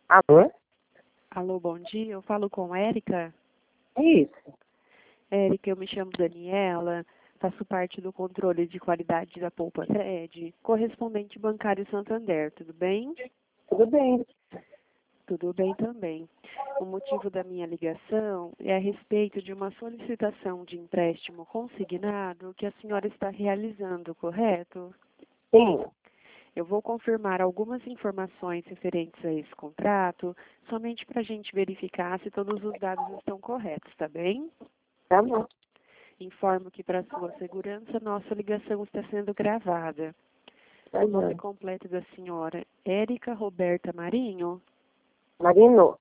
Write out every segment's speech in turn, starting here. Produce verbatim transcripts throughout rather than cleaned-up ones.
Alô? Alô, bom dia. Eu falo com Érica. Isso. Érica, eu me chamo Daniela, faço parte do controle de qualidade da Poupa Sede, correspondente bancário Santander. Tudo bem? Tudo bem. Tudo bem também. O motivo da minha ligação é a respeito de uma solicitação de empréstimo consignado que a senhora está realizando, correto? Sim. Eu vou confirmar algumas informações referentes a esse contrato, somente para a gente verificar se todos os dados estão corretos, tá bem? Tá bom. Informo que, para sua segurança, nossa ligação está sendo gravada. Tá O nome bom. completo da senhora, Érica Roberta Marinho? Marino.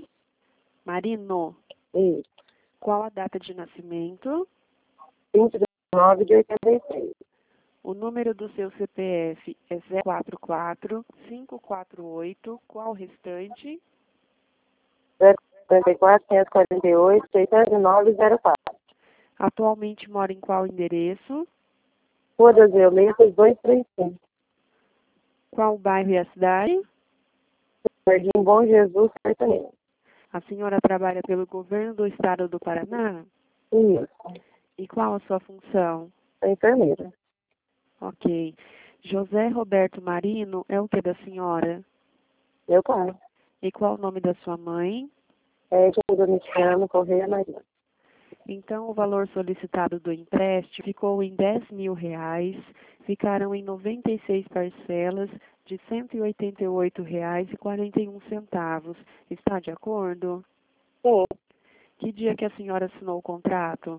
Marino. Isso. Qual a data de nascimento? vinte e nove de oitenta e seis. O número do seu C P F é zero quatro quatro cinco quatro oito. Qual o restante? zero cinquenta e quatro, quinhentos e quarenta e oito, seiscentos e nove, zero quatro. Atualmente mora em qual endereço? Rua das Violetas, duzentos e trinta e cinco. Qual o bairro e a cidade? Jardim Bom Jesus, Sertanejo. A senhora trabalha pelo governo do estado do Paraná? Isso. E qual a sua função? É enfermeira. Ok. José Roberto Marino é o que da senhora? Meu pai. E qual o nome da sua mãe? É de Domiciano Correia Maria. Então, o valor solicitado do empréstimo ficou em dez mil reais, ficaram em noventa e seis parcelas de cento e oitenta e oito reais e quarenta e um centavos. Está de acordo? Sim. Que dia que a senhora assinou o contrato?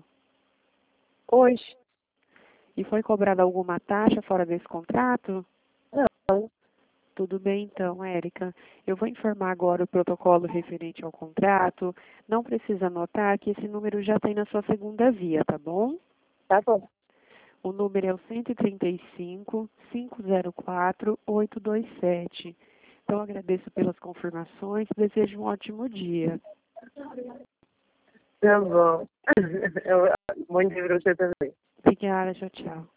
Hoje. E foi cobrada alguma taxa fora desse contrato? Não. Tudo bem, então, Érica. Eu vou informar agora o protocolo referente ao contrato. Não precisa anotar que esse número já tem na sua segunda via, tá bom? Tá bom. O número é o cento e trinta e cinco, cinco zero quatro, oito dois sete. Então, agradeço pelas confirmações. Desejo um ótimo dia. Tá bom. Eu, bom dia pra você também. Obrigada, tchau, tchau.